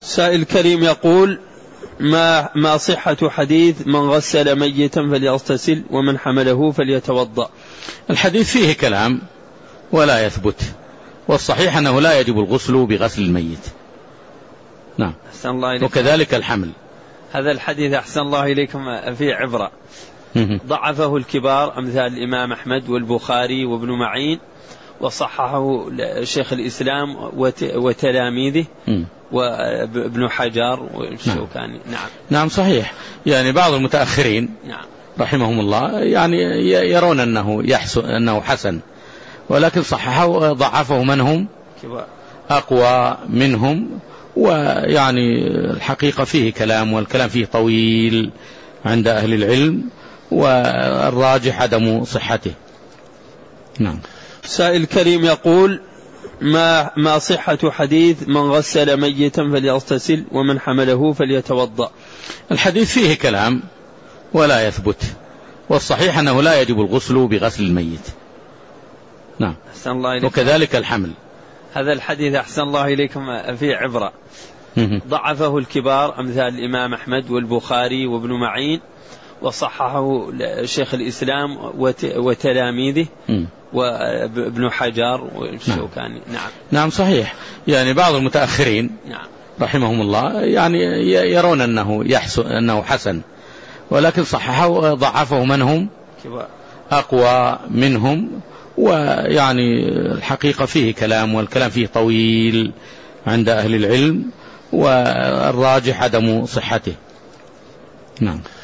سائل كريم يقول: ما صحة حديث من غسل ميتا فليغتسل ومن حمله فليتوضأ؟ الحديث فيه كلام ولا يثبت، والصحيح أنه لا يجب الغسل بغسل الميت. نعم. وكذلك الحمل. هذا الحديث أحسن الله إليكم فيه عبرة، ضعفه الكبار أمثال الإمام أحمد والبخاري وابن معين، وصححه شيخ الإسلام وتلاميذه وابن حجر والشوكاني. نعم صحيح. يعني بعض المتأخرين رحمهم الله يعني يرون أنه حسن، ولكن صححه ضعفه من هم أقوى منهم، ويعني الحقيقة فيه كلام، والكلام فيه طويل عند أهل العلم، والراجح عدم صحته. نعم. سائل كريم يقول: ما صحة حديث من غسل ميتا فليغتسل ومن حمله فليتوضأ؟ الحديث فيه كلام ولا يثبت، والصحيح أنه لا يجب الغسل بغسل الميت. نعم. وكذلك الحمل. هذا الحديث أحسن الله إليكم فيه عبرة، ضعفه الكبار أمثال الإمام أحمد والبخاري وابن معين، وصححه شيخ الإسلام وتلاميذه وابن حجر والشوكاني. نعم صحيح. يعني بعض المتأخرين رحمهم الله يعني يرون أنه حسن، ولكن صححه ضعفه من هم أقوى منهم، ويعني الحقيقة فيه كلام، والكلام فيه طويل عند أهل العلم، والراجح عدم صحته. نعم.